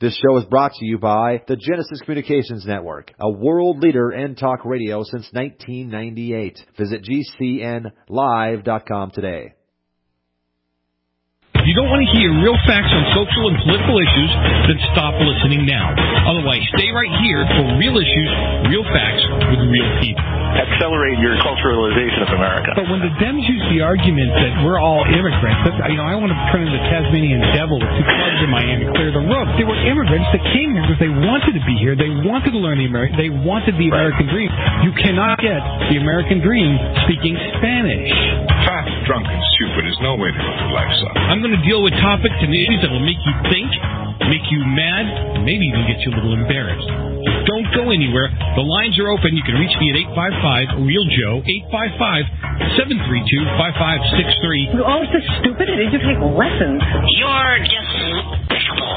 This show is brought to you by the Genesis Communications Network, a world leader in talk radio since 1998. Visit GCNlive.com today. If you don't want to hear real facts on social and political issues, then stop listening now. Otherwise, stay right here for real issues, real facts, with real people. Accelerate your culturalization of America. But when the Dems use the argument that we're all immigrants, I want to turn into the Tasmanian devil with two clubs in Miami, clear the road. They were immigrants that came here because they wanted to be here. They wanted to learn they wanted the American dream. You cannot get the American dream speaking Spanish. Fat, drunk, and stupid is no way to live your life, son. I'm going to deal with topics and issues that will make you think, make you mad, and maybe even get you a little embarrassed. Don't go anywhere. The lines are open. You can reach me at 855-REAL-JOE, 855-732-5563. You're all so stupid. I need to take lessons. You're despicable.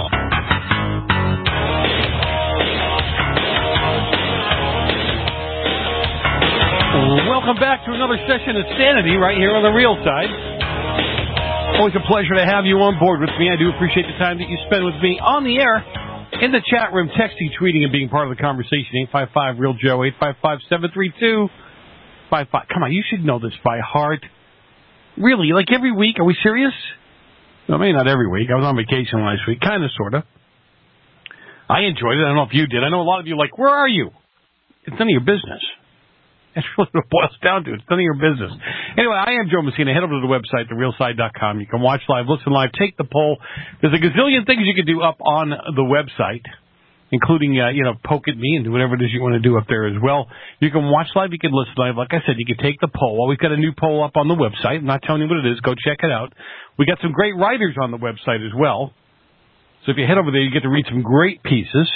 Welcome back to another session of Sanity right here on the Real Side. Always a pleasure to have you on board with me. I do appreciate the time that you spend with me on the air, in the chat room, texting, tweeting, and being part of the conversation. 855-REAL-JOE, 855-732-55. Come on, you should know this by heart. Really, like every week? Are we serious? No, maybe not every week. I was on vacation last week, kind of, sort of. I enjoyed it. I don't know if you did. I know a lot of you are like, where are you? It's none of your business. That's really what it boils down to. It's none of your business. Anyway, I am Joe Messina. Head over to the website, therealside.com. You can watch live, listen live, take the poll. There's a gazillion things you can do up on the website, including, poke at me and do whatever it is you want to do up there as well. You can watch live. You can listen live. Like I said, you can take the poll. Well, we've got a new poll up on the website. I'm not telling you what it is. Go check it out. We got some great writers on the website as well. So if you head over there, you get to read some great pieces,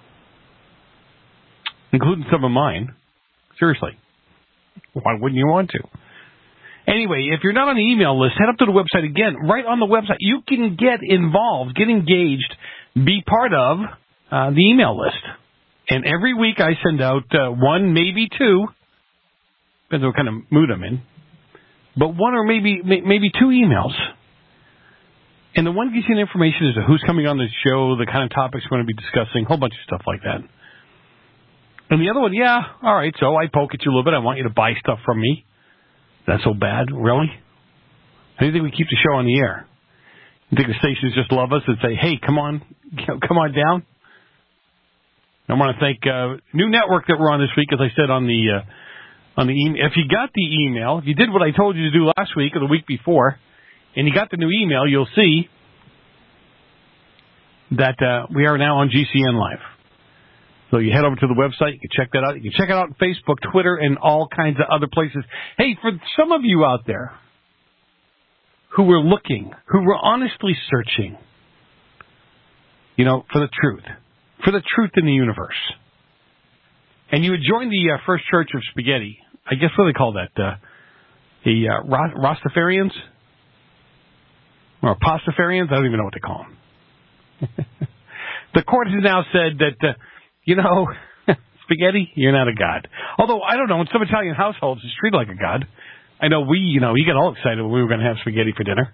including some of mine. Seriously. Why wouldn't you want to? Anyway, if you're not on the email list, head up to the website again. Right on the website, you can get involved, get engaged, be part of the email list. And every week I send out one, maybe two, depends on what kind of mood I'm in, but one or maybe two emails. And the one gives you the information as to who's coming on the show, the kind of topics we're going to be discussing, a whole bunch of stuff like that. And the other one, yeah, all right, so I poke at you a little bit. I want you to buy stuff from me. That's so bad, really? How do you think we keep the show on the air? You think the stations just love us and say, hey, come on down? I want to thank new network that we're on this week, as I said on the email. If you got the email, if you did what I told you to do last week or the week before, and you got the new email, you'll see that we are now on GCN Live. So you head over to the website, you can check that out. You can check it out on Facebook, Twitter, and all kinds of other places. Hey, for some of you out there who were looking, who were honestly searching, for the truth in the universe, and you had joined the First Church of Spaghetti, I guess what do they call that? The Rastafarians? Or Pastafarians? I don't even know what they call them. The court has now said that... spaghetti, you're not a god. Although, I don't know, in some Italian households, it's treated like a god. I know you got all excited when we were going to have spaghetti for dinner.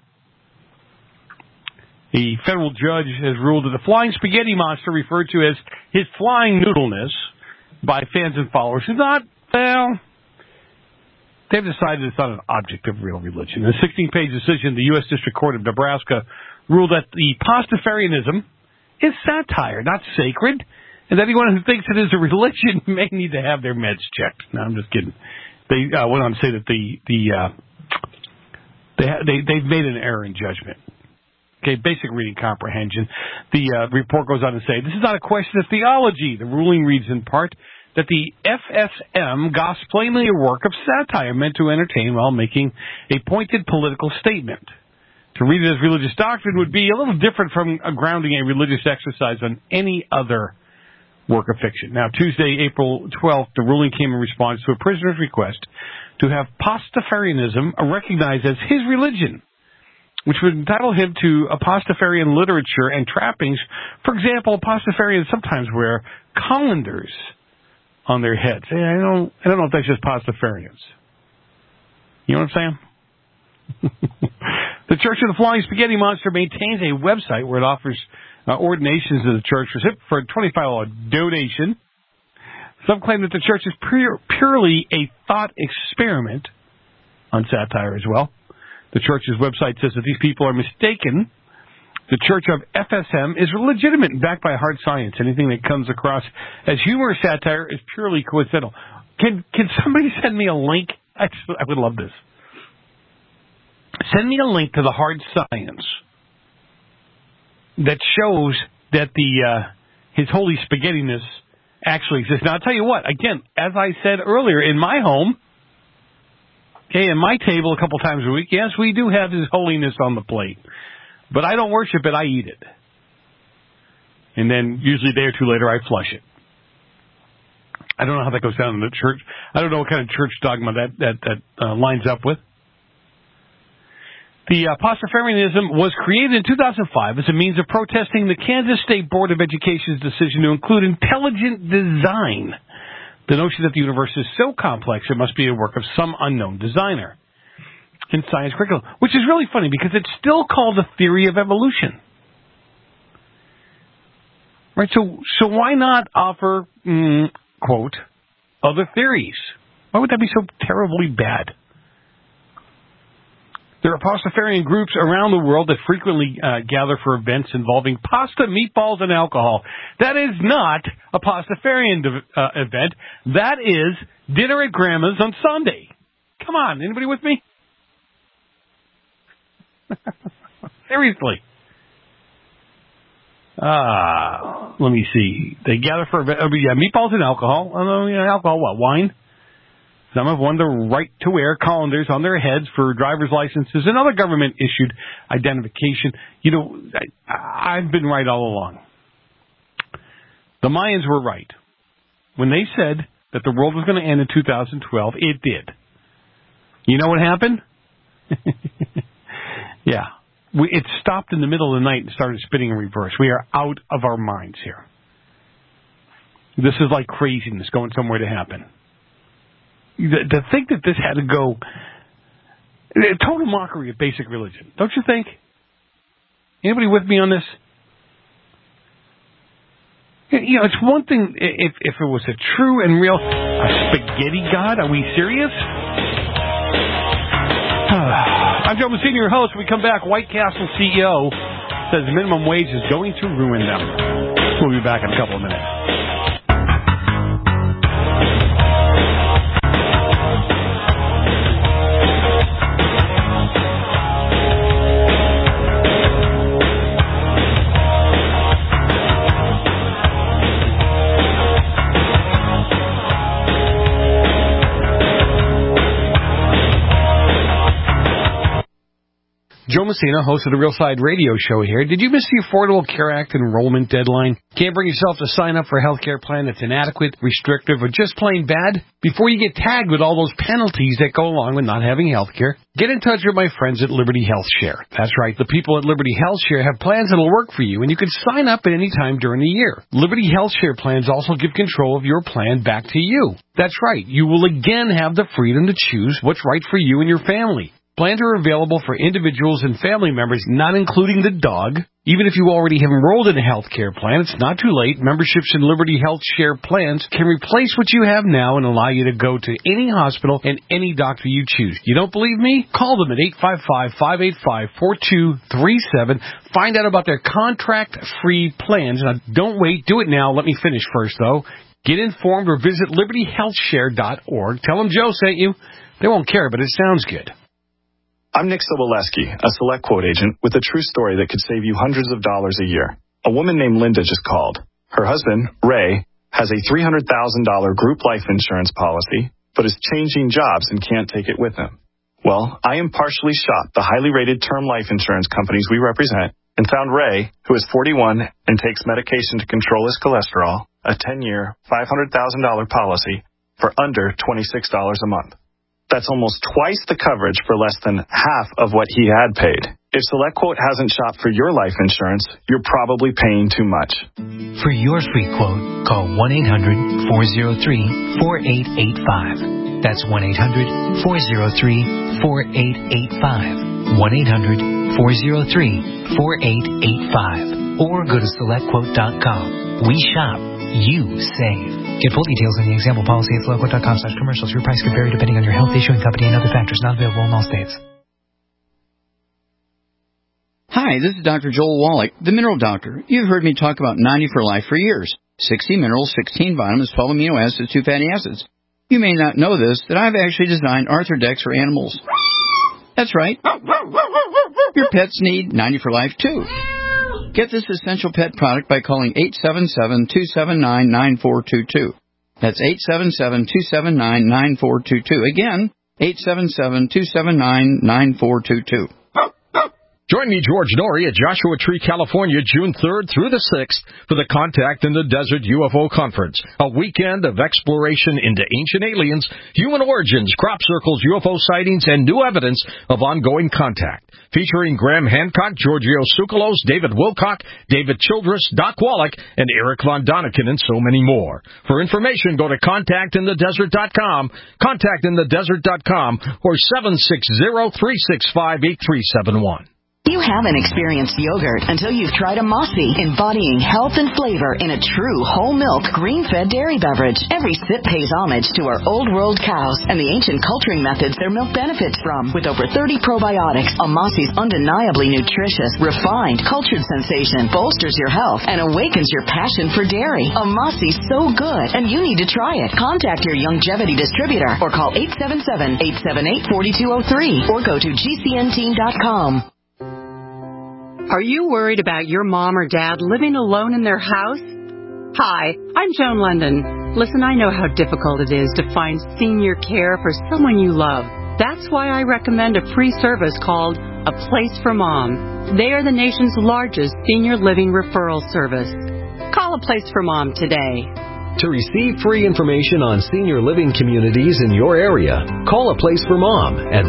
The federal judge has ruled that the flying spaghetti monster, referred to as his flying noodleness by fans and followers, is not, they've decided it's not an object of real religion. In a 16-page decision, the U.S. District Court of Nebraska ruled that the Pastafarianism is satire, not sacred. And anyone who thinks it is a religion may need to have their meds checked. No, I'm just kidding. They went on to say that they've made an error in judgment. Okay, basic reading comprehension. The report goes on to say, this is not a question of theology. The ruling reads in part that the FSM gospel plainly a work of satire meant to entertain while making a pointed political statement. To read it as religious doctrine would be a little different from grounding a religious exercise on any other work of fiction. Now, Tuesday, April 12th, the ruling came in response to a prisoner's request to have Pastafarianism recognized as his religion, which would entitle him to Pastafarian literature and trappings. For example, Pastafarians sometimes wear colanders on their heads. I don't know if that's just Pastafarians. You know what I'm saying? The Church of the Flying Spaghetti Monster maintains a website where it offers ordinations of the church was hit for a $25 donation. Some claim that the church is purely a thought experiment on satire as well. The church's website says that these people are mistaken. The Church of FSM is legitimate and backed by hard science. Anything that comes across as humorous satire is purely coincidental. Can somebody send me a link? I would love this. Send me a link to the hard science that shows that his holy spaghettiness actually exists. Now, I'll tell you what, again, as I said earlier, in my home, okay, in my table a couple times a week, yes, we do have his holiness on the plate. But I don't worship it, I eat it. And then usually a day or two later, I flush it. I don't know how that goes down in the church. I don't know what kind of church dogma that lines up with. The Pastafarianism was created in 2005 as a means of protesting the Kansas State Board of Education's decision to include intelligent design. The notion that the universe is so complex it must be a work of some unknown designer in science curriculum, which is really funny because it's still called the theory of evolution. Right? So why not offer, quote, other theories? Why would that be so terribly bad? There are Pastafarian groups around the world that frequently gather for events involving pasta, meatballs, and alcohol. That is not a Pastafarian event. That is dinner at Grandma's on Sunday. Come on, anybody with me? Seriously. Let me see. They gather for meatballs and alcohol. Alcohol, what? Wine? Some have won the right to wear colanders on their heads for driver's licenses and other government-issued identification. You know, I've been right all along. The Mayans were right. When they said that the world was going to end in 2012, it did. You know what happened? Yeah. It stopped in the middle of the night and started spinning in reverse. We are out of our minds here. This is like craziness going somewhere to happen. To think that this had to go, a total mockery of basic religion, don't you think? Anybody with me on this? You know, it's one thing if it was a true and real spaghetti god. Are we serious? I'm Joe Messina, your host. When we come back, White Castle CEO says minimum wage is going to ruin them. We'll be back in a couple of minutes. Joe Messina, host of the Real Side Radio Show here. Did you miss the Affordable Care Act enrollment deadline? Can't bring yourself to sign up for a health care plan that's inadequate, restrictive, or just plain bad? Before you get tagged with all those penalties that go along with not having health care, get in touch with my friends at Liberty Health Share. That's right, the people at Liberty Health Share have plans that'll work for you, and you can sign up at any time during the year. Liberty Health Share plans also give control of your plan back to you. That's right, you will again have the freedom to choose what's right for you and your family. Plans are available for individuals and family members, not including the dog. Even if you already have enrolled in a health care plan, it's not too late. Memberships in Liberty Health Share plans can replace what you have now and allow you to go to any hospital and any doctor you choose. You don't believe me? Call them at 855-585-4237. Find out about their contract-free plans. Now, don't wait. Do it now. Let me finish first, though. Get informed or visit libertyhealthshare.org. Tell them Joe sent you. They won't care, but it sounds good. I'm Nick Soboleski, a Select Quote agent with a true story that could save you hundreds of dollars a year. A woman named Linda just called. Her husband, Ray, has a $300,000 group life insurance policy, but is changing jobs and can't take it with him. Well, I impartially shopped the highly rated term life insurance companies we represent and found Ray, who is 41 and takes medication to control his cholesterol, a 10-year, $500,000 policy for under $26 a month. That's almost twice the coverage for less than half of what he had paid. If SelectQuote hasn't shopped for your life insurance, you're probably paying too much. For your free quote, call 1-800-403-4885. That's 1-800-403-4885. 1-800-403-4885. or go to SelectQuote.com. We shop. You save. Get full details in the example policy at SelectQuote.com/commercials. Your price could vary depending on your health, issuing company, and other factors. Not available in all states. Hi, this is Dr. Joel Wallach, the Mineral Doctor. You've heard me talk about 90 for Life for years. 60 minerals, 16 vitamins, 12 amino acids, 2 fatty acids. You may not know this, that I've actually designed Arthrodex for animals. That's right. Your pets need 90 for Life, too. Get this essential pet product by calling 877-279-9422. That's 877-279-9422. Again, 877-279-9422. Join me, George Norrie, at Joshua Tree, California, June 3rd through the 6th for the Contact in the Desert UFO Conference, a weekend of exploration into ancient aliens, human origins, crop circles, UFO sightings, and new evidence of ongoing contact. Featuring Graham Hancock, Giorgio Tsoukalos, David Wilcock, David Childress, Doc Wallach, and Eric Von Daniken, and so many more. For information, go to contactinthedesert.com, contactinthedesert.com, or 760-365-8371. You haven't experienced yogurt until you've tried a Mossy, embodying health and flavor in a true whole milk, green-fed dairy beverage. Every sip pays homage to our old world cows and the ancient culturing methods their milk benefits from. With over 30 probiotics, a Mossy's undeniably nutritious, refined, cultured sensation bolsters your health and awakens your passion for dairy. A Mossy's so good, and you need to try it. Contact your Youngevity distributor or call 877-878-4203 or go to gcnteam.com. Are you worried about your mom or dad living alone in their house? Hi, I'm Joan London. Listen, I know how difficult it is to find senior care for someone you love. That's why I recommend a free service called A Place for Mom. They are the nation's largest senior living referral service. Call A Place for Mom today. To receive free information on senior living communities in your area, call A Place for Mom at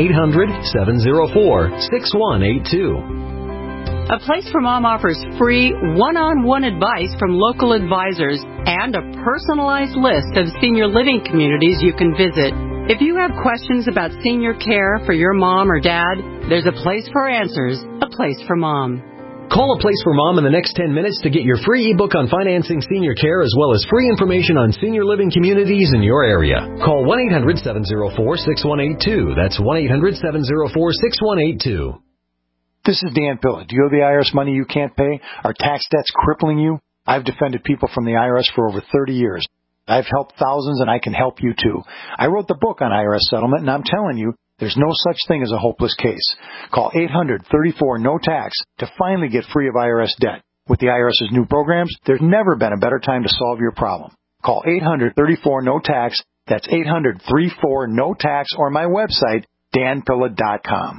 1-800-704-6182. A Place for Mom offers free one-on-one advice from local advisors and a personalized list of senior living communities you can visit. If you have questions about senior care for your mom or dad, there's a place for answers, A Place for Mom. Call A Place for Mom in the next 10 minutes to get your free ebook on financing senior care as well as free information on senior living communities in your area. Call 1-800-704-6182. That's 1-800-704-6182. This is Dan Pilla. Do you owe the IRS money you can't pay? Are tax debts crippling you? I've defended people from the IRS for over 30 years. I've helped thousands, and I can help you too. I wrote the book on IRS settlement, and I'm telling you, there's no such thing as a hopeless case. Call 800-34-NO-TAX to finally get free of IRS debt. With the IRS's new programs, there's never been a better time to solve your problem. Call 800-34-NO-TAX. That's 800-34-NO-TAX, or my website, danpilla.com.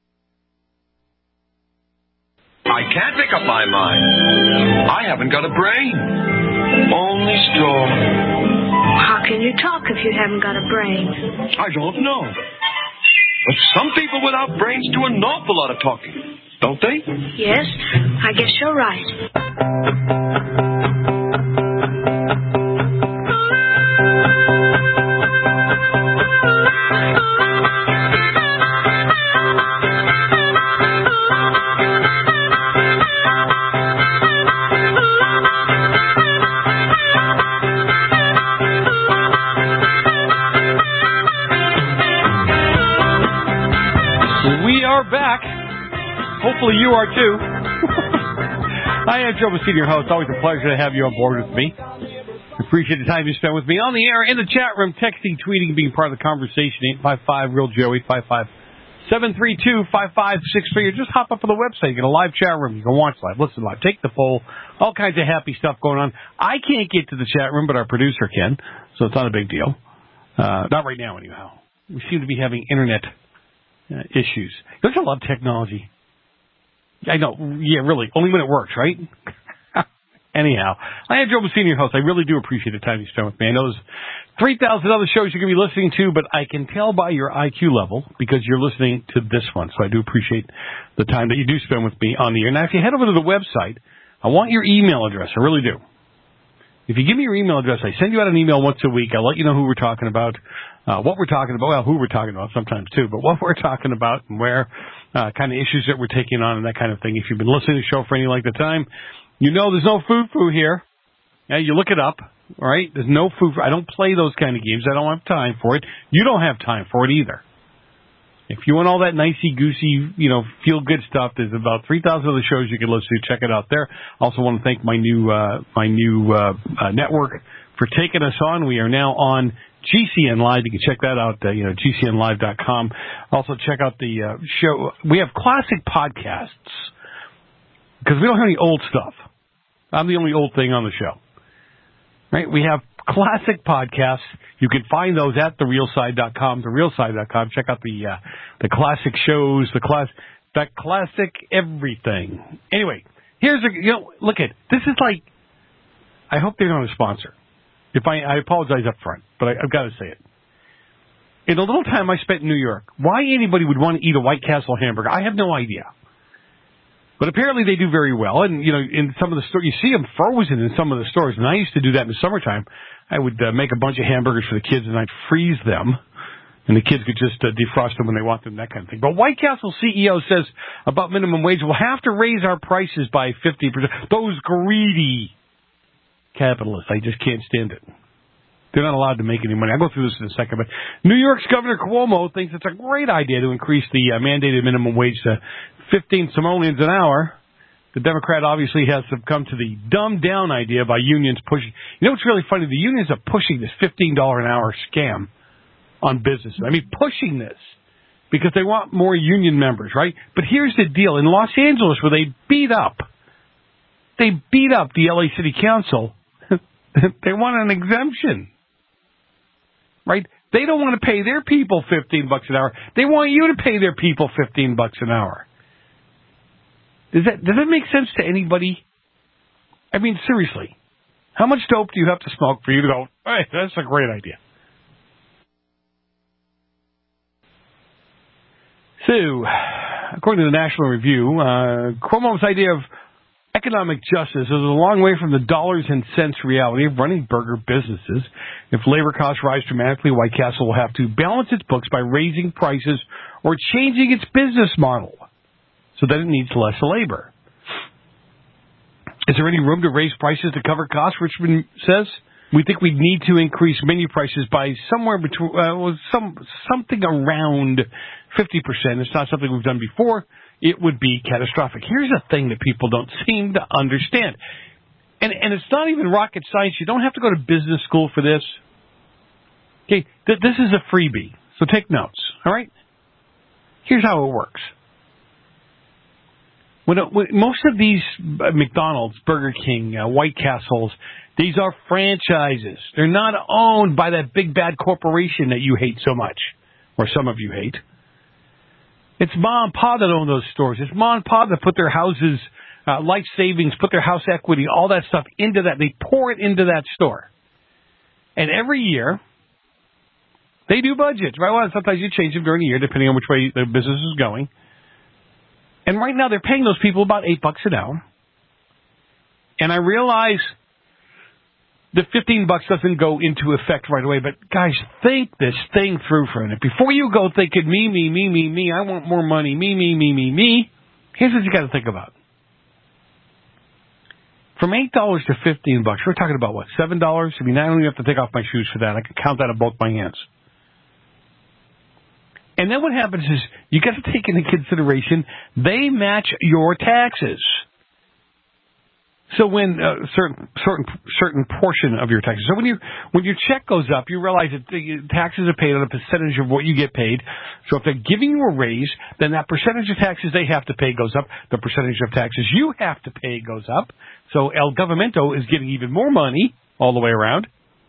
I can't make up my mind. I haven't got a brain. Only straw. How can you talk if you haven't got a brain? I don't know. But some people without brains do an awful lot of talking, don't they? Yes, I guess you're right. Back. Hopefully you are too. I am Joe Messina, your host. Always a pleasure to have you on board with me. Appreciate the time you spent with me on the air, in the chat room, texting, tweeting, being part of the conversation. 855-REAL-JOE, 855-732-5563. Or just hop up on the website. You get a live chat room. You can watch live, listen live, take the poll. All kinds of happy stuff going on. I can't get to the chat room, but our producer can, so it's not a big deal. Not right now, anyhow. We seem to be having internet issues. There's a lot of technology. I know. Yeah, really. Only when it works, right? Anyhow, I am Joe Messina, your host. I really do appreciate the time you spent with me. I know there's 3,000 other shows you're going to be listening to, but I can tell by your IQ level because you're listening to this one. So I do appreciate the time that you do spend with me on the air. Now, if you head over to the website, I want your email address. I really do. If you give me your email address, I send you out an email once a week. I'll let you know who we're talking about, what we're talking about, well, who we're talking about sometimes too, but what we're talking about and where. kind of issues that we're taking on and that kind of thing. If you've been listening to the show for any length of time, you know there's no foo-foo here. Yeah, you look it up, all right? There's no foo-foo. I don't play those kind of games. I don't have time for it. You don't have time for it either. If you want all that nicey-goosey, feel-good stuff, there's about 3,000 other shows you can listen to. Check it out there. Also want to thank my new network for taking us on. We are now on GCN Live. You can check that out, GCNlive.com. Also check out the show. We have classic podcasts because we don't have any old stuff. I'm the only old thing on the show. Right? We have classic podcasts. You can find those at therealside.com, therealside.com. Check out the classic shows, the classic everything. Anyway, here's look at this is like, I hope they're not a sponsor. If I apologize up front, but I've got to say it. In the little time I spent in New York, why anybody would want to eat a White Castle hamburger, I have no idea. But apparently they do very well, and in some of the stores, you see them frozen in some of the stores. And I used to do that in the summertime. I would make a bunch of hamburgers for the kids, and I'd freeze them, and the kids could just defrost them when they want them, that kind of thing. But White Castle CEO says about minimum wage, we'll have to raise our prices by 50%. Those greedy capitalists, I just can't stand it. They're not allowed to make any money. I'll go through this in a second. But New York's Governor Cuomo thinks it's a great idea to increase the mandated minimum wage to 15 simoleons an hour. The Democrat obviously has succumbed to the dumbed-down idea by unions pushing. You know what's really funny? The unions are pushing this $15 an hour scam on businesses. I mean, pushing this because they want more union members, right? But here's the deal. In Los Angeles, where they beat up the LA City Council, they want an exemption, right? They don't want to pay their people $15 an hour. They want you to pay their people $15 an hour. Does that make sense to anybody? I mean, seriously, how much dope do you have to smoke for you to go, hey, that's a great idea? So, according to the National Review, Cuomo's idea of economic justice is a long way from the dollars and cents reality of running burger businesses. If labor costs rise dramatically, White Castle will have to balance its books by raising prices or changing its business model so that it needs less labor. Is there any room to raise prices to cover costs? Richmond says we think we need to increase menu prices by somewhere between something around 50%. It's not something we've done before. It would be catastrophic. Here's a thing that people don't seem to understand. And it's not even rocket science. You don't have to go to business school for this. Okay, this is a freebie, so take notes, all right? Here's how it works. When most of these McDonald's, Burger King, White Castles, these are franchises. They're not owned by that big bad corporation that you hate so much, or some of you hate. It's mom and pa that own those stores. It's mom and pa that put their houses, life savings, put their house equity, all that stuff into that. They pour it into that store. And every year, they do budgets, right? Well, sometimes you change them during the year, depending on which way the business is going. And right now, they're paying those people about $8 an hour. And I realize the $15 doesn't go into effect right away, but guys, think this thing through for a minute. Before you go thinking, me, I want more money, me, here's what you got to think about. From $8 to $15, we're talking about what, $7? I mean, I don't even have to take off my shoes for that. I can count that on both my hands. And then what happens is you got to take into consideration they match your taxes. So when certain portion of your taxes. So when your check goes up, you realize that the taxes are paid on a percentage of what you get paid. So if they're giving you a raise, then that percentage of taxes they have to pay goes up. The percentage of taxes you have to pay goes up. So El Governmento is getting even more money all the way around.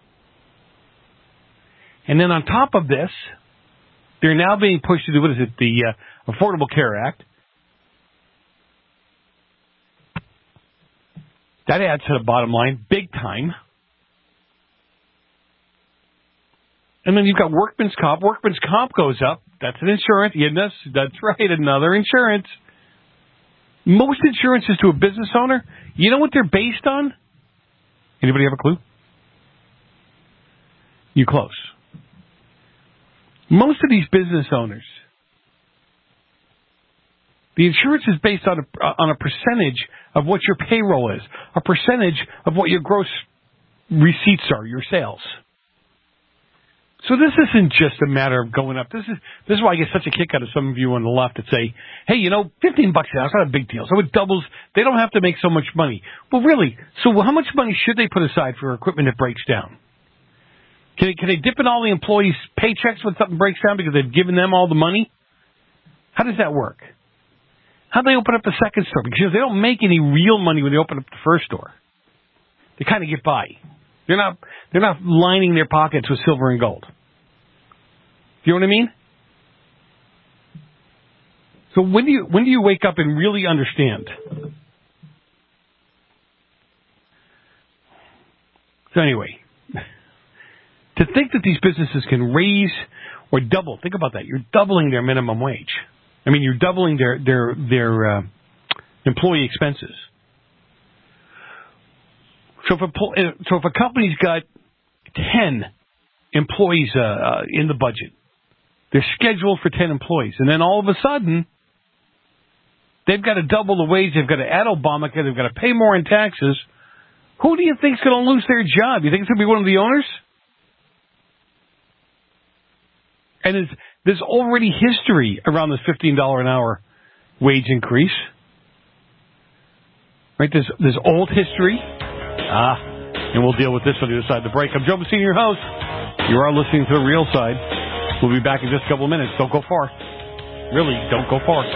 And then on top of this, they're now being pushed to do, the Affordable Care Act. That adds to the bottom line big time. And then you've got workman's comp. Workman's comp goes up. That's an insurance. Yes, that's right, another insurance. Most insurances to a business owner, you know what they're based on? Anybody have a clue? You close. Most of these business owners, The insurance is based on a percentage of what your payroll is, a percentage of what your gross receipts are, your sales. So this isn't just a matter of going up. This is why I get such a kick out of some of you on the left that say, hey, $15 an hour, it's not a big deal. So it doubles. They don't have to make so much money. Well, really, so how much money should they put aside for equipment that breaks down? Can they dip in all the employees' paychecks when something breaks down because they've given them all the money? How does that work? How do they open up a second store? Because they don't make any real money when they open up the first store. They kind of get by. They're not lining their pockets with silver and gold. You know what I mean? So when do you wake up and really understand? So anyway, to think that these businesses can raise or double, think about that. You're doubling their minimum wage. I mean, you're doubling their employee expenses. So if a company's got 10 employees in the budget, they're scheduled for 10 employees, and then all of a sudden they've got to double the wage, they've got to add Obamacare, they've got to pay more in taxes. Who do you think is going to lose their job? You think it's going to be one of the owners? And there's already history around this $15 an hour wage increase. Right? There's old history. And we'll deal with this on the other side of the break. I'm Joe Messina, your host. You are listening to The Real Side. We'll be back in just a couple of minutes. Don't go far. Really, don't go far.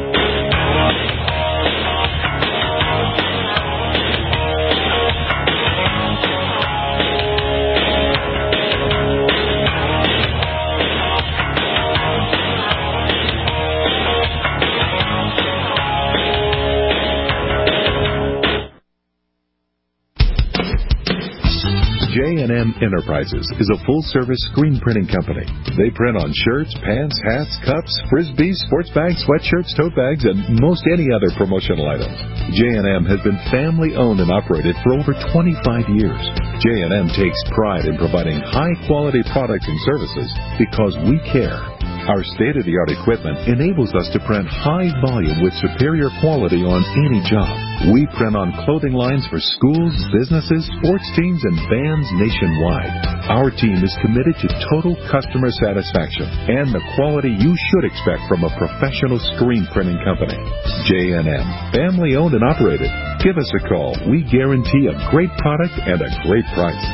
J&M Enterprises is a full-service screen printing company. They print on shirts, pants, hats, cups, frisbees, sports bags, sweatshirts, tote bags, and most any other promotional items. J&M has been family-owned and operated for over 25 years. J&M takes pride in providing high-quality products and services because we care. Our state-of-the-art equipment enables us to print high volume with superior quality on any job. We print on clothing lines for schools, businesses, sports teams, and bands nationwide. Our team is committed to total customer satisfaction and the quality you should expect from a professional screen printing company. J&M, family-owned and operated. Give us a call. We guarantee a great product and a great price.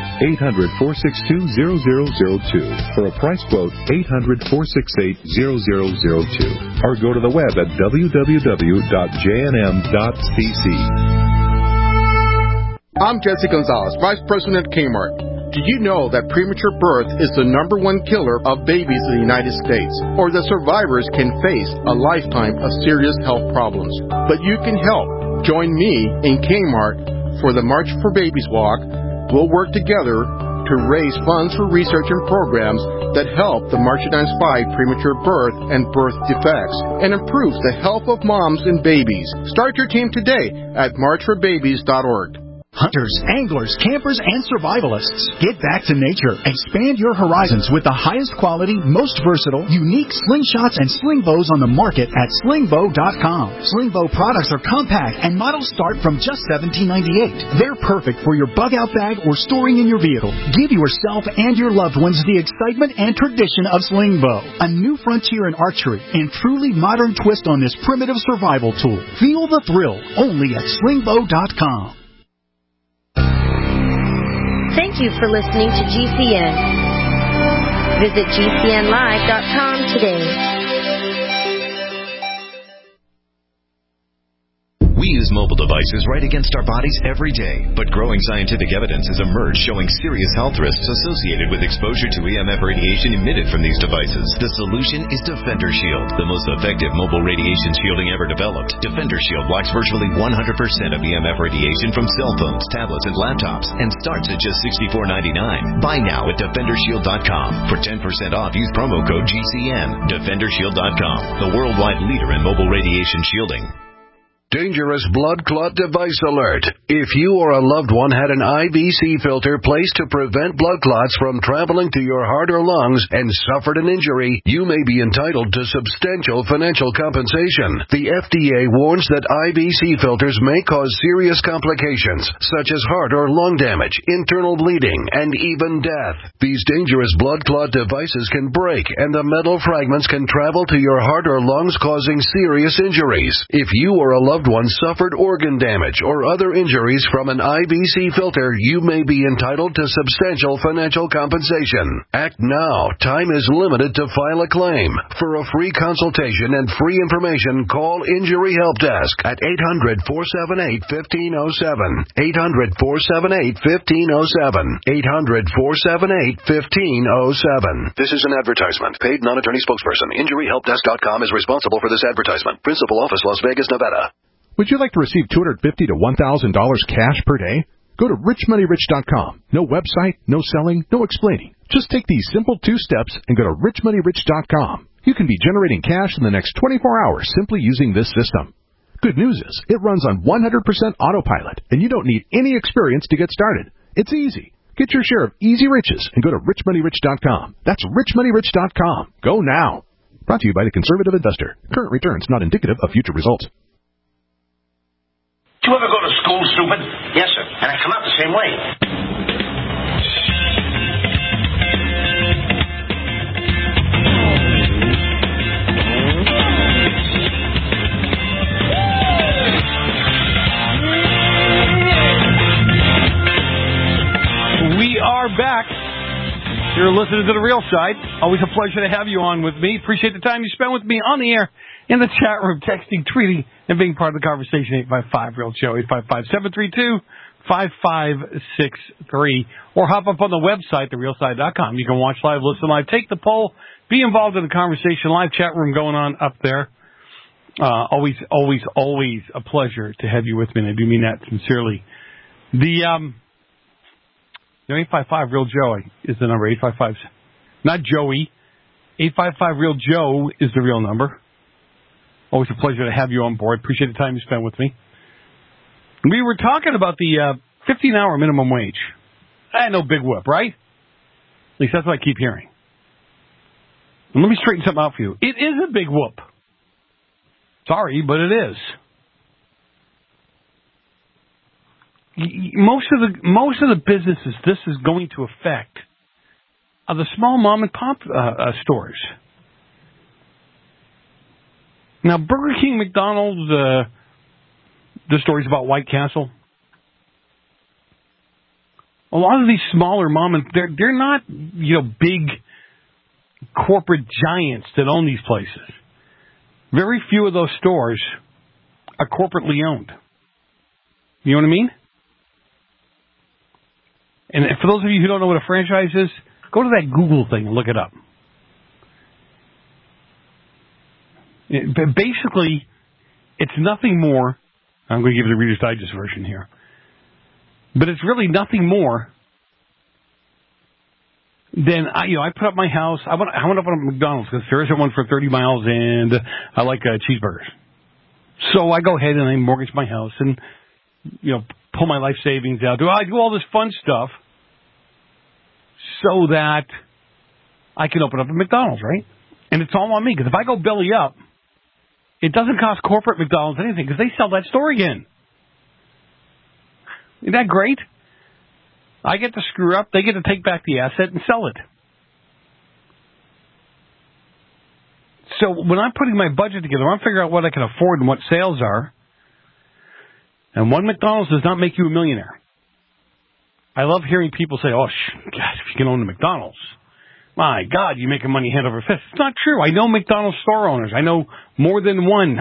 800-462-0002. For a price quote, 800-468-0002. Or go to the web at www.jnm.cc. I'm Jesse Gonzalez, Vice President at Kmart. Did you know that premature birth is the #1 killer of babies in the United States, or that survivors can face a lifetime of serious health problems? But you can help. Join me in Kmart for the March for Babies Walk. We'll work together to raise funds for research and programs that help the March-Against premature birth and birth defects and improves the health of moms and babies. Start your team today at marchforbabies.org. Hunters, anglers, campers, and survivalists, get back to nature. Expand your horizons with the highest quality, most versatile, unique slingshots and sling bows on the market at slingbow.com. Slingbow products are compact and models start from just $17.98. They're perfect for your bug-out bag or storing in your vehicle. Give yourself and your loved ones the excitement and tradition of Slingbow, a new frontier in archery and truly modern twist on this primitive survival tool. Feel the thrill only at slingbow.com. Thank you for listening to GCN. Visit GCNlive.com today. We use mobile devices right against our bodies every day, but growing scientific evidence has emerged showing serious health risks associated with exposure to EMF radiation emitted from these devices. The solution is Defender Shield, the most effective mobile radiation shielding ever developed. Defender Shield blocks virtually 100% of EMF radiation from cell phones, tablets, and laptops, and starts at just $64.99. Buy now at DefenderShield.com. For 10% off, use promo code GCN. DefenderShield.com, the worldwide leader in mobile radiation shielding. Dangerous blood clot device alert. If you or a loved one had an IVC filter placed to prevent blood clots from traveling to your heart or lungs and suffered an injury, you may be entitled to substantial financial compensation. The FDA warns that IVC filters may cause serious complications, such as heart or lung damage, internal bleeding, and even death. These dangerous blood clot devices can break, and the metal fragments can travel to your heart or lungs, causing serious injuries. If you or a loved one suffered organ damage or other injuries from an IVC filter, you may be entitled to substantial financial compensation. Act now. Time is limited to file a claim. For a free consultation and free information, call Injury Help Desk at 800-478-1507. 800-478-1507. 800-478-1507. This is an advertisement. Paid non-attorney spokesperson. InjuryHelpDesk.com is responsible for this advertisement. Principal office, Las Vegas, Nevada. Would you like to receive $250 to $1,000 cash per day? Go to richmoneyrich.com. No website, no selling, no explaining. Just take these simple 2 steps and go to richmoneyrich.com. You can be generating cash in the next 24 hours simply using this system. Good news is, it runs on 100% autopilot, and you don't need any experience to get started. It's easy. Get your share of easy riches and go to richmoneyrich.com. That's richmoneyrich.com. Go now. Brought to you by the Conservative Investor. Current returns not indicative of future results. Did you ever go to school, stupid? Yes, sir. And I come out the same way. We are back. You're listening to The Real Side. Always a pleasure to have you on with me. Appreciate the time you spent with me on the air, in the chat room, texting, tweeting, and being part of the conversation. 855-REAL-JOE, 855-732-5563. Or hop up on the website, therealside.com. You can watch live, listen live, take the poll, be involved in the conversation. Live chat room going on up there. Always a pleasure to have you with me, and I do mean that sincerely. The 855-REAL-JOE is the number. 855, not Joey. 855-REAL-JOE is the real number. Always a pleasure to have you on board. Appreciate the time you spent with me. We were talking about the 15-hour minimum wage. No big whoop, right? At least that's what I keep hearing. And let me straighten something out for you. It is a big whoop. Sorry, but it is. Most of the businesses this is going to affect are the small mom and pop stores. Now, Burger King, McDonald's, the stories about White Castle. A lot of these smaller mom and they're not, big corporate giants that own these places. Very few of those stores are corporately owned. You know what I mean? And for those of you who don't know what a franchise is, go to that Google thing and look it up. Basically, it's nothing more. I'm going to give you the Reader's Digest version here. But it's really nothing more than, I put up my house. I want to open up a McDonald's because there isn't one for 30 miles and I like cheeseburgers. So I go ahead and I mortgage my house and, pull my life savings out. I do all this fun stuff so that I can open up a McDonald's, right? And it's all on me because if I go belly up, it doesn't cost corporate McDonald's anything because they sell that store again. Isn't that great? I get to screw up. They get to take back the asset and sell it. So when I'm putting my budget together, I'm figuring out what I can afford and what sales are. And one McDonald's does not make you a millionaire. I love hearing people say, God, if you can own a McDonald's, my God, you're making money hand over fist. It's not true. I know McDonald's store owners. I know more than one.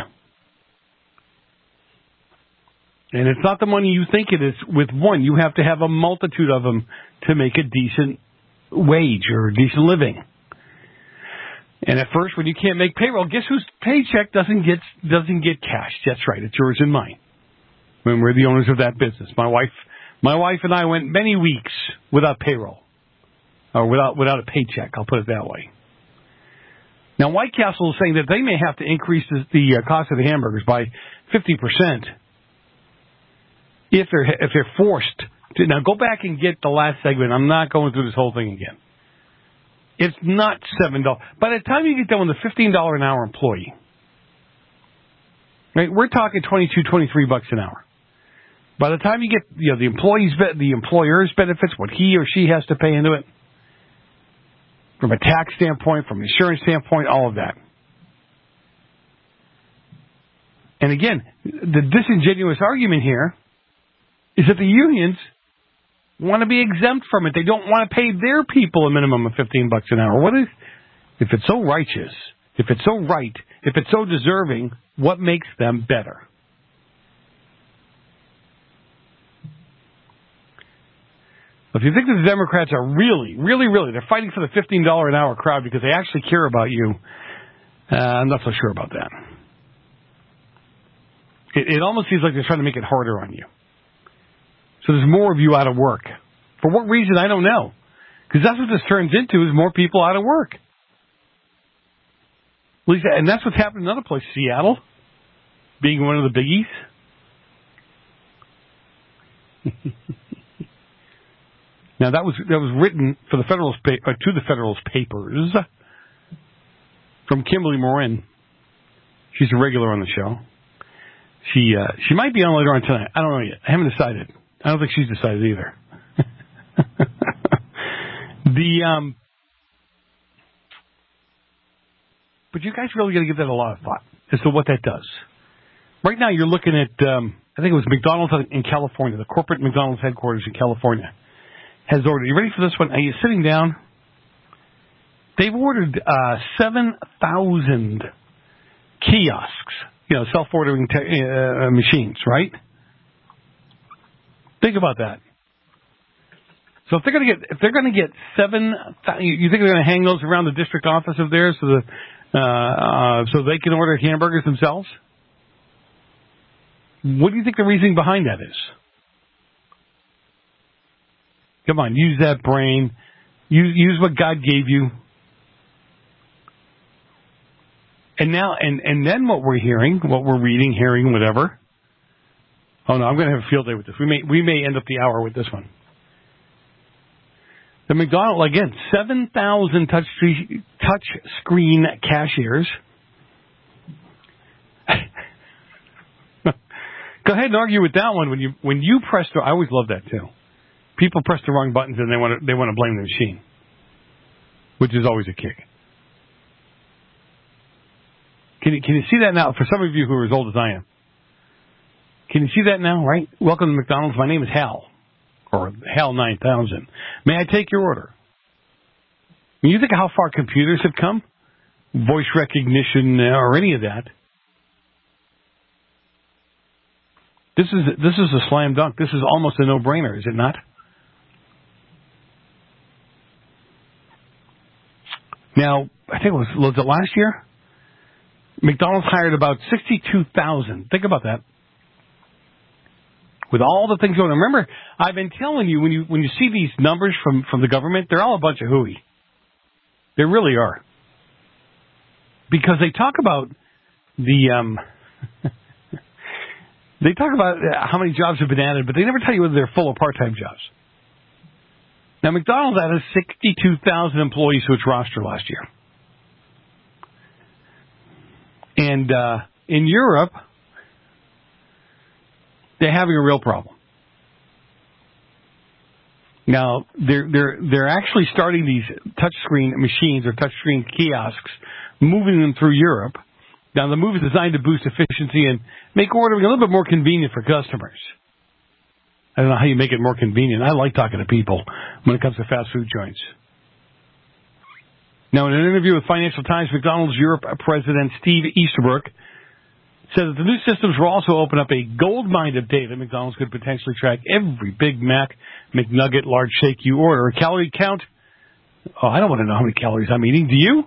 And it's not the money you think it is with one. You have to have a multitude of them to make a decent wage or a decent living. And at first, when you can't make payroll, guess whose paycheck doesn't get cashed? That's right. It's yours and mine. When we're the owners of that business. My wife and I went many weeks without payroll. Or without a paycheck, I'll put it that way. Now, White Castle is saying that they may have to increase the cost of the hamburgers by 50% if they're forced to. Now, go back and get the last segment. I'm not going through this whole thing again. It's not $7. By the time you get done with a $15 an hour employee, right? We're talking $22, $23 an hour. By the time you get the employer's benefits, what he or she has to pay into it, from a tax standpoint, from an insurance standpoint, all of that. And again, the disingenuous argument here is that the unions want to be exempt from it. They don't want to pay their people a minimum of $15 an hour. What if it's so righteous, if it's so right, if it's so deserving, what makes them better? If you think that the Democrats are really, they're fighting for the $15 an hour crowd because they actually care about you, I'm not so sure about that. It almost seems like they're trying to make it harder on you. So there's more of you out of work. For what reason, I don't know. Because that's what this turns into, is more people out of work. At least, and that's what's happened in another place, Seattle, being one of the biggies. Now that was written for the Federalist to the Federalist Papers from Kimberly Morin. She's a regular on the show. She might be on later on tonight. I don't know yet. I haven't decided. I don't think she's decided either. But you guys really got to give that a lot of thought as to what that does. Right now, you're looking at I think it was McDonald's in California, the corporate McDonald's headquarters in California, has ordered. You ready for this one? Are you sitting down? They've ordered 7,000 kiosks, self-ordering machines, right? Think about that. So if they're going to get 7,000, you think they're going to hang those around the district office of theirs so they can order hamburgers themselves? What do you think the reasoning behind that is? Come on, use that brain. Use what God gave you. And now, and then what we're hearing, what we're reading, hearing, whatever. Oh no, I'm going to have a field day with this. We may end up the hour with this one. The McDonald's, again, 7,000 touch screen cashiers. Go ahead and argue with that one when you press the. I always love that too. People press the wrong buttons and they want to blame the machine, which is always a kick. Can you see that now? For some of you who are as old as I am, can you see that now? Right? Welcome to McDonald's. My name is Hal, or Hal 9000. May I take your order? When you think of how far computers have come, voice recognition or any of that. This is a slam dunk. This is almost a no-brainer, is it not? Now, I think was it last year? McDonald's hired about 62,000. Think about that. With all the things going on. Remember, I've been telling you, when you see these numbers from the government, they're all a bunch of hooey. They really are. Because they talk about they talk about how many jobs have been added, but they never tell you whether they're full or part-time jobs. Now, McDonald's added 62,000 employees to its roster last year. And in Europe, they're having a real problem. Now, they're actually starting these touchscreen machines or touchscreen kiosks, moving them through Europe. Now, the move is designed to boost efficiency and make ordering a little bit more convenient for customers. I don't know how you make it more convenient. I like talking to people when it comes to fast food joints. Now, in an interview with Financial Times, McDonald's Europe President Steve Easterbrook said that the new systems will also open up a gold mine of data. McDonald's could potentially track every Big Mac, McNugget, large shake you order. A calorie count? Oh, I don't want to know how many calories I'm eating. Do you?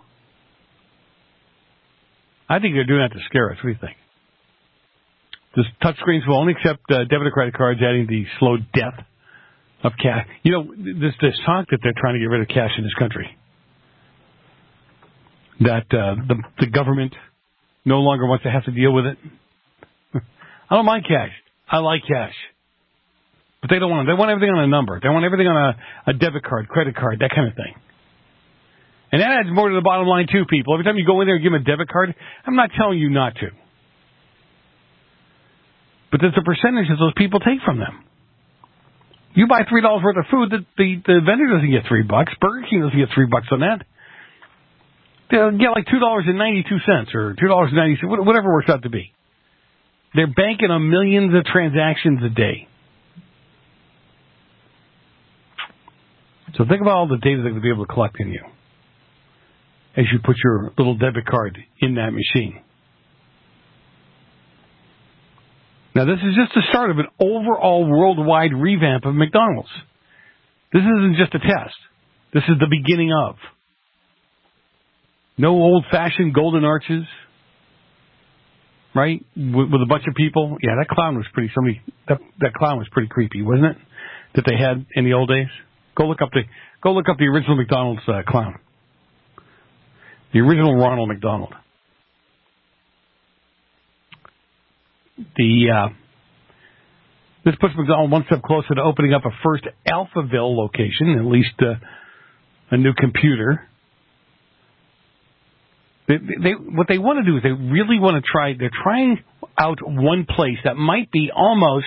I think they're doing that to scare us. What do you think? The touchscreens will only accept debit or credit cards, adding the slow death of cash. There's this talk that they're trying to get rid of cash in this country. that the government no longer wants to have to deal with it. I don't mind cash. I like cash. But they don't want it. They want everything on a number. They want everything on a debit card, credit card, that kind of thing. And that adds more to the bottom line, too, people. Every time you go in there and give them a debit card, I'm not telling you not to. But there's a percentage that those people take from them. You buy $3 worth of food, the vendor doesn't get $3. Burger King doesn't get $3 on that. They'll get like $2.92 or $2.90, whatever it works out to be. They're banking on millions of transactions a day. So think about all the data they're going to be able to collect in you as you put your little debit card in that machine. Now, this is just the start of an overall worldwide revamp of McDonald's. This isn't just a test. This is the beginning of. No old-fashioned golden arches, right? With a bunch of people. Yeah, that clown was pretty. That clown was pretty creepy, wasn't it? That they had in the old days. Go look up the original McDonald's clown. The original Ronald McDonald. This puts McDonald's one step closer to opening up a first Alphaville location, at least a new computer. What they want to do is they really want to try. They're trying out one place that might be almost,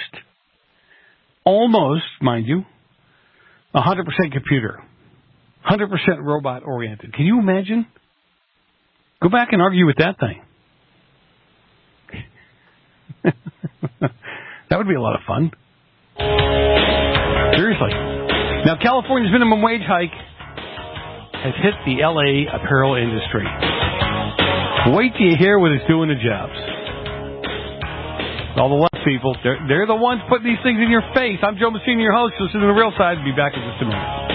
mind you, 100% computer, 100% robot oriented. Can you imagine? Go back and argue with that thing. That would be a lot of fun. Seriously. Now, California's minimum wage hike has hit the L.A. apparel industry. Wait till you hear what it's doing to jobs. All the left people, they're the ones putting these things in your face. I'm Joe Messina, your host. Listen to The Real Side. Be back in just a minute.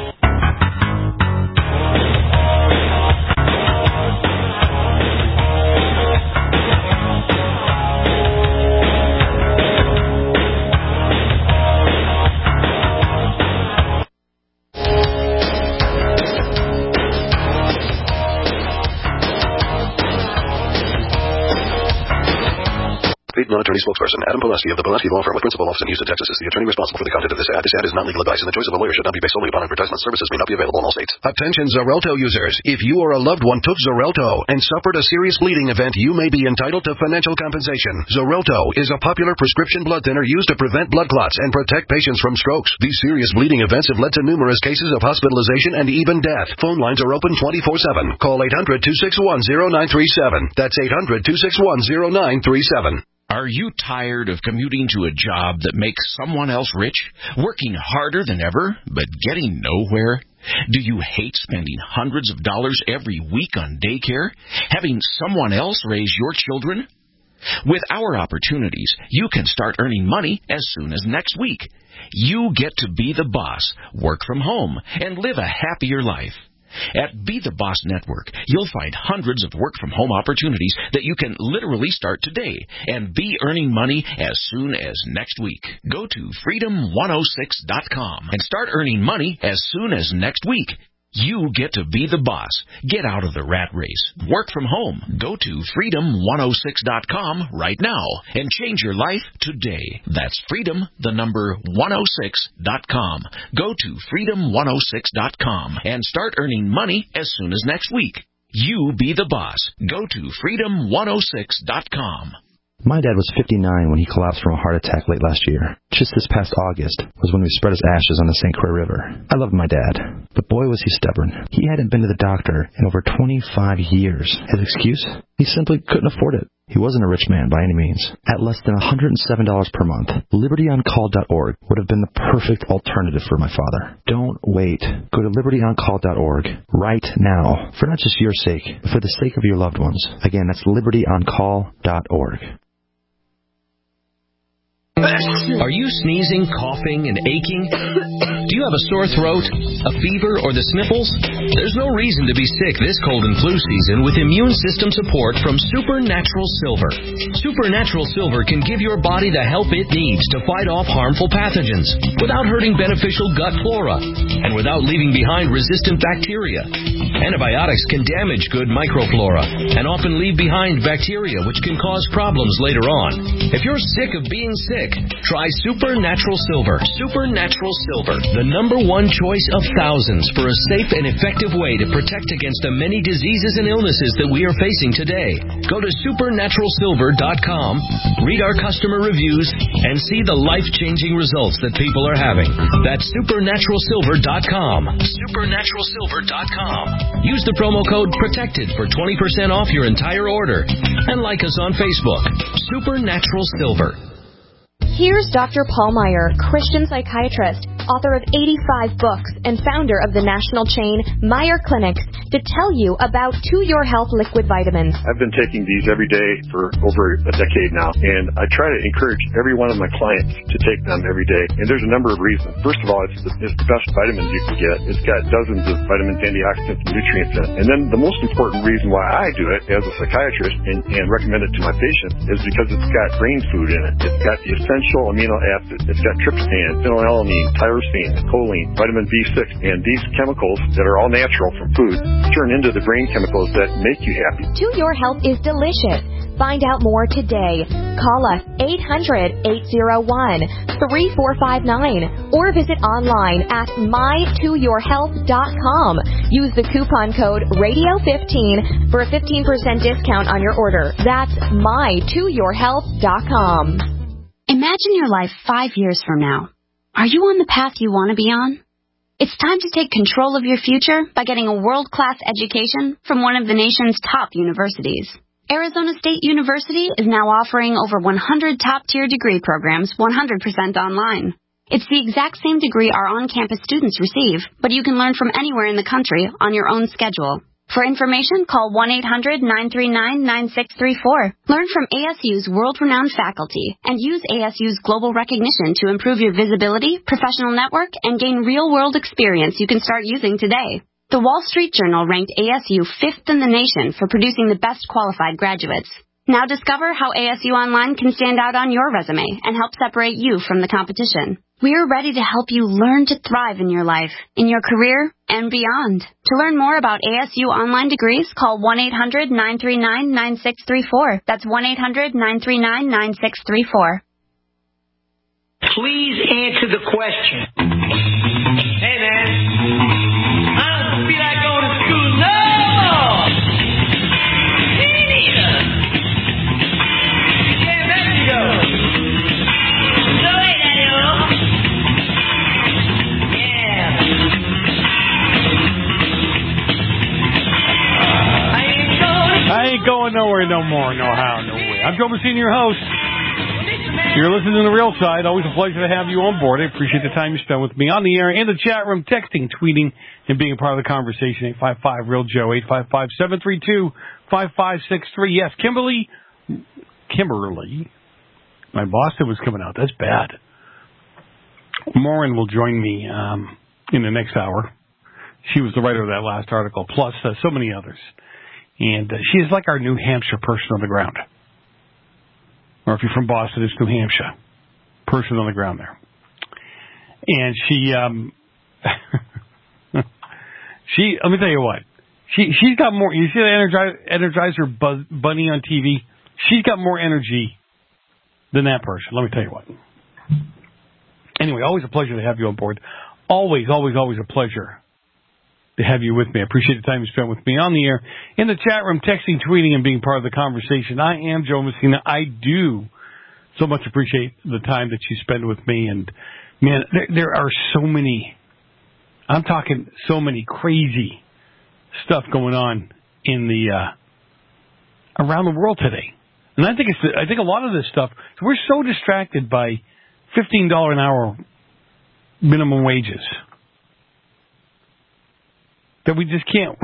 Non-attorney spokesperson Adam Pulaski of the Pulaski Law Firm with principal office in Houston, Texas is the attorney responsible for the content of this ad. This ad is not legal advice, and the choice of a lawyer should not be based solely upon advertisement. Services may not be available in all states. Attention Xarelto users. If you or a loved one took Xarelto and suffered a serious bleeding event, you may be entitled to financial compensation. Xarelto is a popular prescription blood thinner used to prevent blood clots and protect patients from strokes. These serious bleeding events have led to numerous cases of hospitalization and even death. Phone lines are open 24/7. Call 800-261-0937. That's 800-261-0937. Are you tired of commuting to a job that makes someone else rich, working harder than ever, but getting nowhere? Do you hate spending hundreds of dollars every week on daycare, having someone else raise your children? With our opportunities, you can start earning money as soon as next week. You get to be the boss, work from home, and live a happier life. At Be the Boss Network, you'll find hundreds of work-from-home opportunities that you can literally start today and be earning money as soon as next week. Go to freedom106.com and start earning money as soon as next week. You get to be the boss. Get out of the rat race. Work from home. Go to freedom106.com right now and change your life today. That's freedom106.com. Go to freedom106.com and start earning money as soon as next week. You be the boss. Go to freedom106.com. My dad was 59 when he collapsed from a heart attack late last year. Just this past August was when we spread his ashes on the St. Croix River. I loved my dad, but boy was he stubborn. He hadn't been to the doctor in over 25 years. His excuse? He simply couldn't afford it. He wasn't a rich man by any means. At less than $107 per month, LibertyOnCall.org would have been the perfect alternative for my father. Don't wait. Go to LibertyOnCall.org right now, for not just your sake, but for the sake of your loved ones. Again, that's LibertyOnCall.org. Are you sneezing, coughing, and aching? Do you have a sore throat, a fever, or the sniffles? There's no reason to be sick this cold and flu season with immune system support from Supernatural Silver. Supernatural Silver can give your body the help it needs to fight off harmful pathogens without hurting beneficial gut flora and without leaving behind resistant bacteria. Antibiotics can damage good microflora and often leave behind bacteria, which can cause problems later on. If you're sick of being sick, try Supernatural Silver. Supernatural Silver, the #1 choice of thousands for a safe and effective way to protect against the many diseases and illnesses that we are facing today. Go to supernaturalsilver.com, read our customer reviews, and see the life-changing results that people are having. That's supernaturalsilver.com. Supernaturalsilver.com. Use the promo code PROTECTED for 20% off your entire order. And like us on Facebook. Supernatural Silver. Here's Dr. Paul Meyer, Christian psychiatrist, author of 85 books, and founder of the national chain Meyer Clinics, to tell you about To Your Health liquid vitamins. I've been taking these every day for over a decade now, and I try to encourage every one of my clients to take them every day. And there's a number of reasons. First of all, it's the best vitamins you can get. It's got dozens of vitamins, antioxidants, and nutrients in it. And then the most important reason why I do it as a psychiatrist and recommend it to my patients is because it's got brain food in it. It's got the essential amino acids. It's got tryptophan, phenylalanine, tyrosine, choline, vitamin B6, and these chemicals that are all natural from food turn into the brain chemicals that make you happy. To Your Health is delicious. Find out more today. Call us 800-801-3459 or visit online at mytoyourhealth.com. Use the coupon code RADIO15 for a 15% discount on your order. That's mytoyourhealth.com. Imagine your life 5 years from now. Are you on the path you want to be on? It's time to take control of your future by getting a world-class education from one of the nation's top universities. Arizona State University is now offering over 100 top-tier degree programs 100% online. It's the exact same degree our on-campus students receive, but you can learn from anywhere in the country on your own schedule. For information, call 1-800-939-9634. Learn from ASU's world-renowned faculty and use ASU's global recognition to improve your visibility, professional network, and gain real-world experience you can start using today. The Wall Street Journal ranked ASU 5th in the nation for producing the best qualified graduates. Now discover how ASU Online can stand out on your resume and help separate you from the competition. We are ready to help you learn to thrive in your life, in your career, and beyond. To learn more about ASU Online degrees, call 1-800-939-9634. That's 1-800-939-9634. Please answer the question. Hey, man. I don't feel like going to school no more. Me neither. Yeah, there you go. So, hey, Daddy-o. I ain't going nowhere no more, no how, no way. I'm Joe Messina, your host. You're listening to The Real Side. Always a pleasure to have you on board. I appreciate the time you spend with me on the air, in the chat room, texting, tweeting, and being a part of the conversation. 855-REAL-JOE, 855-732-5563. Yes, Kimberly, my boss said was coming out. That's bad. Maureen will join me in the next hour. She was the writer of that last article, plus so many others. And she is like our New Hampshire person on the ground. Or if you're from Boston, it's New Hampshire. Person on the ground there. And she, let me tell you what. She's got more, you see the Energizer Bunny on TV? She's got more energy than that person. Let me tell you what. Anyway, always a pleasure to have you on board. Always, always, always a pleasure to have you with me. I appreciate the time you spent with me on the air, in the chat room, texting, tweeting, and being part of the conversation. I am Joe Messina. I do so much appreciate the time that you spend with me. And, man, there are so many, I'm talking so many crazy stuff going on in the around the world today. And I think a lot of this stuff, we're so distracted by $15 an hour minimum wages that we just can't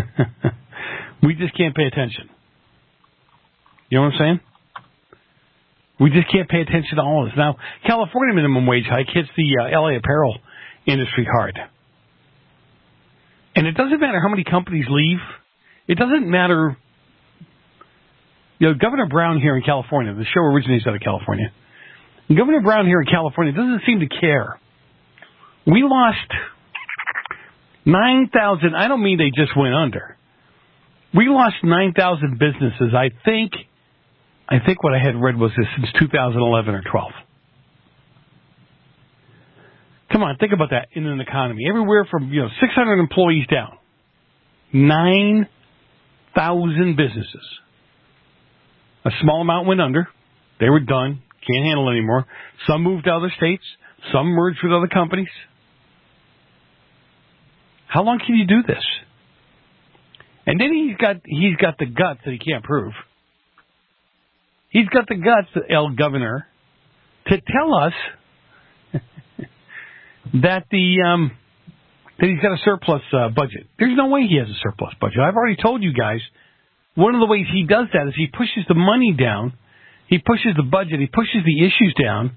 pay attention. You know what I'm saying? We just can't pay attention to all of this. Now, California minimum wage hike hits the LA apparel industry hard. And it doesn't matter how many companies leave. It doesn't matter. You know, Governor Brown here in California, the show originates out of California. And Governor Brown here in California doesn't seem to care. We lost 9,000. I don't mean they just went under. We lost 9,000 businesses. I think what I had read was this since 2011 or 12. Come on, think about that in an economy. Everywhere from 600 employees down. 9,000 businesses. A small amount went under. They were done. Can't handle it anymore. Some moved to other states. Some merged with other companies. How long can you do this? And then he's got the guts that he can't prove. He's got the guts, El Governor, to tell us that that he's got a surplus budget. There's no way he has a surplus budget. I've already told you guys, one of the ways he does that is he pushes the money down, he pushes the budget, he pushes the issues down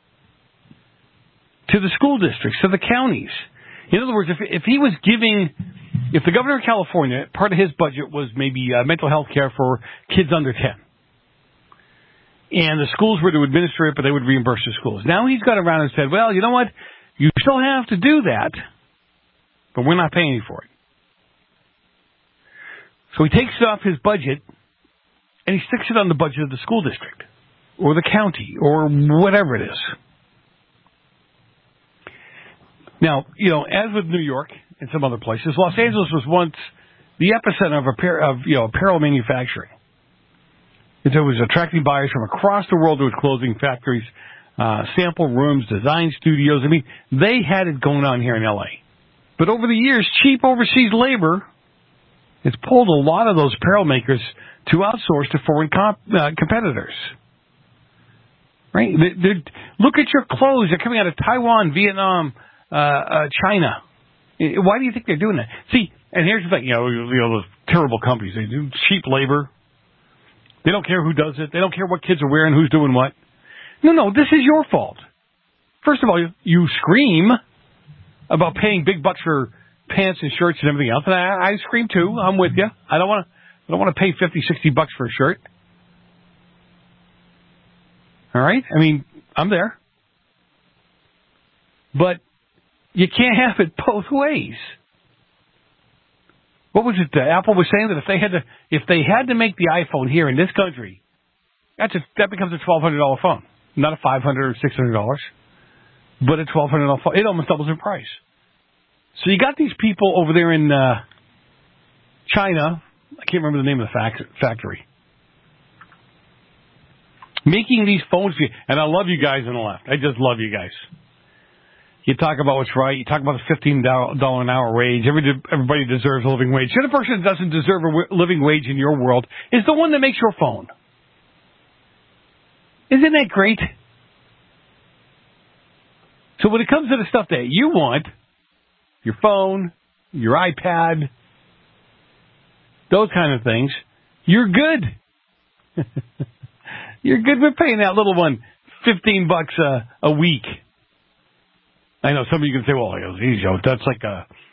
to the school districts, to the counties. In other words, if the governor of California, part of his budget was maybe mental health care for kids under 10. And the schools were to administer it, but they would reimburse the schools. Now he's got around and said, well, you know what? You still have to do that, but we're not paying you for it. So he takes it off his budget, and he sticks it on the budget of the school district, or the county, or whatever it is. Now, as with New York and some other places, Los Angeles was once the epicenter of apparel manufacturing. It was attracting buyers from across the world to its clothing factories, sample rooms, design studios. I mean, they had it going on here in L.A. But over the years, cheap overseas labor has pulled a lot of those apparel makers to outsource to foreign competitors. Right? Look at your clothes. They're coming out of Taiwan, Vietnam, China. Why do you think they're doing that? See, and here's the thing, those terrible companies, they do cheap labor. They don't care who does it. They don't care what kids are wearing, who's doing what. No, this is your fault. First of all, you scream about paying big bucks for pants and shirts and everything else, and I scream too. I'm with you. I don't want to pay $50-$60 for a shirt. All right? I mean, I'm there. But you can't have it both ways. What was it? Apple was saying that if they had to make the iPhone here in this country, that becomes a $1,200 phone, not a $500 or $600, but a $1,200 phone. It almost doubles in price. So you got these people over there in China. I can't remember the name of the factory. Making these phones, and I love you guys on the left. I just love you guys. You talk about what's right. You talk about the $15 an hour wage. Everybody deserves a living wage. The other person that doesn't deserve a living wage in your world is the one that makes your phone. Isn't that great? So when it comes to the stuff that you want, your phone, your iPad, those kind of things, you're good. You're good with paying that little one $15 a week. I know some of you can say, well, that's like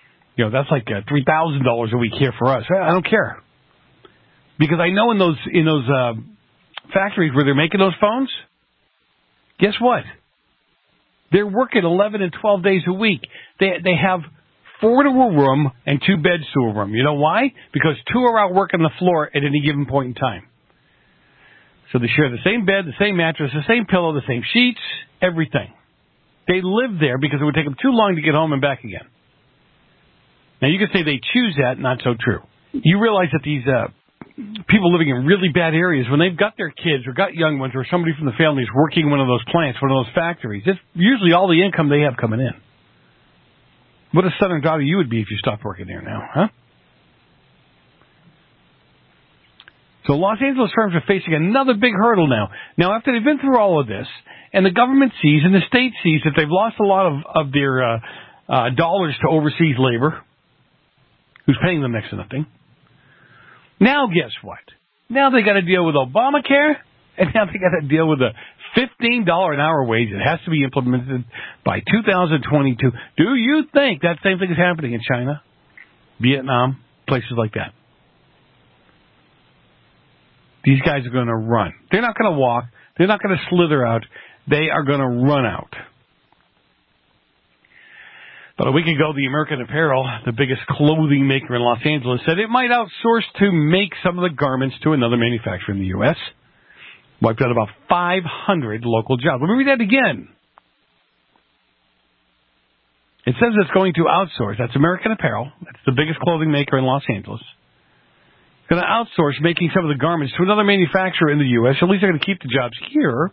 $3,000 a week here for us. I don't care, because I know in those factories where they're making those phones, guess what? They're working 11 and 12 days a week. They have 4 to a room and 2 beds to a room. You know why? Because 2 are out working the floor at any given point in time. So they share the same bed, the same mattress, the same pillow, the same sheets, everything. They live there because it would take them too long to get home and back again. Now, you could say they choose that. Not so true. You realize that these people living in really bad areas, when they've got their kids or got young ones or somebody from the family is working in one of those plants, one of those factories, it's usually all the income they have coming in. What a son or daughter you would be if you stopped working there now, huh? So Los Angeles firms are facing another big hurdle now. Now, after they've been through all of this, and the government sees and the state sees that they've lost a lot of their dollars to overseas labor, who's paying them next to nothing. Now, guess what? Now they got to deal with Obamacare, and now they got to deal with a $15 an hour wage that has to be implemented by 2022. Do you think that same thing is happening in China, Vietnam, places like that? These guys are going to run. They're not going to walk. They're not going to slither out. They are going to run out. About a week ago, the American Apparel, the biggest clothing maker in Los Angeles, said it might outsource to make some of the garments to another manufacturer in the U.S. Wiped out about 500 local jobs. Let me read that again. It says it's going to outsource. That's American Apparel. That's the biggest clothing maker in Los Angeles. It's going to outsource making some of the garments to another manufacturer in the U.S. At least they're going to keep the jobs here.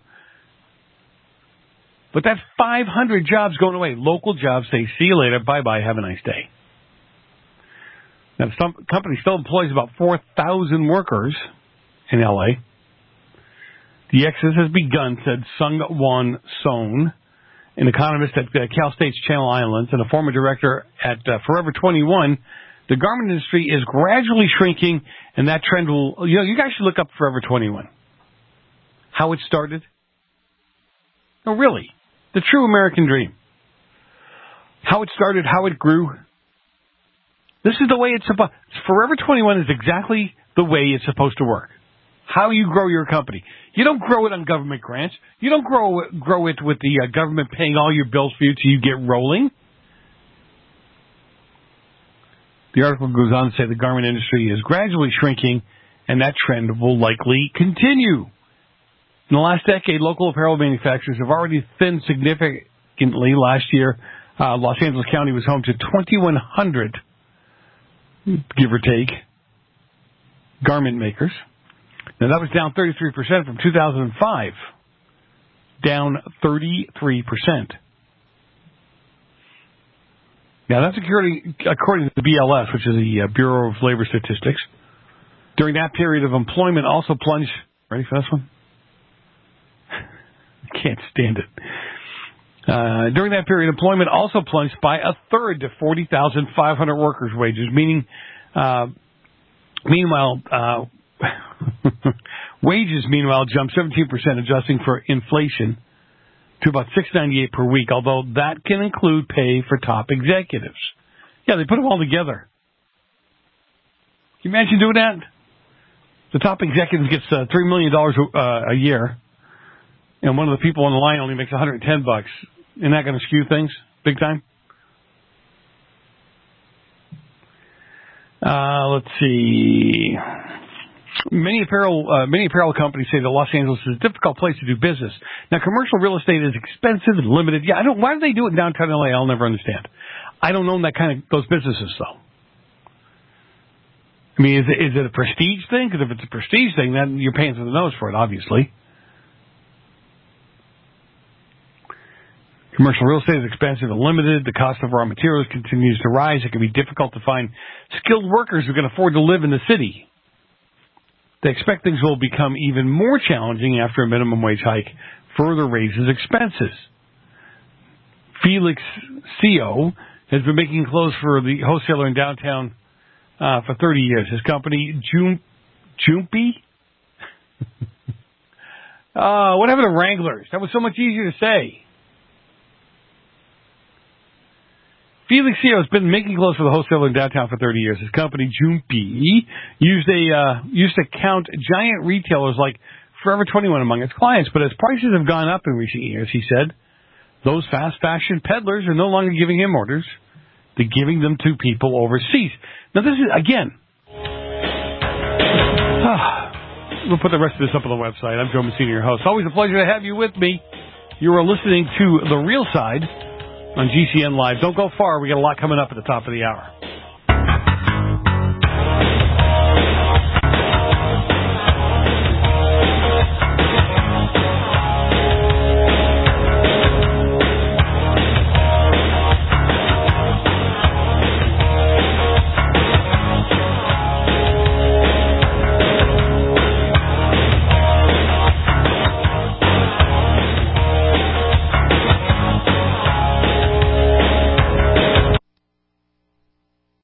But that's 500 jobs going away. Local jobs say, see you later, bye-bye, have a nice day. Now, some company still employs about 4,000 workers in L.A. The exodus has begun, said Sung-Won Son, an economist at Cal State's Channel Islands and a former director at Forever 21. The garment industry is gradually shrinking, and that trend will... you guys should look up Forever 21. How it started. No, really. The true American dream. How it started, how it grew. This is the way it's supposed... Forever 21 is exactly the way it's supposed to work. How you grow your company. You don't grow it on government grants. You don't grow it with the government paying all your bills for you till you get rolling. The article goes on to say the garment industry is gradually shrinking, and that trend will likely continue. In the last decade, local apparel manufacturers have already thinned significantly. Last year, Los Angeles County was home to 2,100, give or take, garment makers. Now, that was down 33% from 2005. Down 33%. Now, that's according to the BLS, which is the Bureau of Labor Statistics. During that period of employment also plunged... Ready for this one? I can't stand it. During that period, employment also plunged by a third to 40,500 workers' wages, meanwhile, wages, meanwhile, jumped 17%, adjusting for inflation, to about $6.98 per week, although that can include pay for top executives. Yeah, they put them all together. Can you imagine doing that? The top executive gets $3 million a year, and one of the people on the line only makes $110. Isn't that going to skew things big time? Let's see. Many apparel companies say that Los Angeles is a difficult place to do business. Now, commercial real estate is expensive and limited. Yeah, why do they do it in downtown LA? I'll never understand. I don't own those businesses, though. I mean, is it a prestige thing? Because if it's a prestige thing, then you're paying through the nose for it, obviously. Commercial real estate is expensive and limited. The cost of raw materials continues to rise. It can be difficult to find skilled workers who can afford to live in the city. They expect things will become even more challenging after a minimum wage hike further raises expenses. Felix CO has been making clothes for the wholesaler in downtown for 30 years. His company, Jumpy? What happened to Wranglers? That was so much easier to say. Felix CO has been making clothes for the wholesaler in downtown for 30 years. His company, Jumpy, used to count giant retailers like Forever 21 among its clients. But as prices have gone up in recent years, he said, those fast fashion peddlers are no longer giving him orders. They're giving them to people overseas. Now, this is, again, we'll put the rest of this up on the website. I'm Joe Messina, your host. Always a pleasure to have you with me. You are listening to The Real Side on GCN Live. Don't go far. We got a lot coming up at the top of the hour.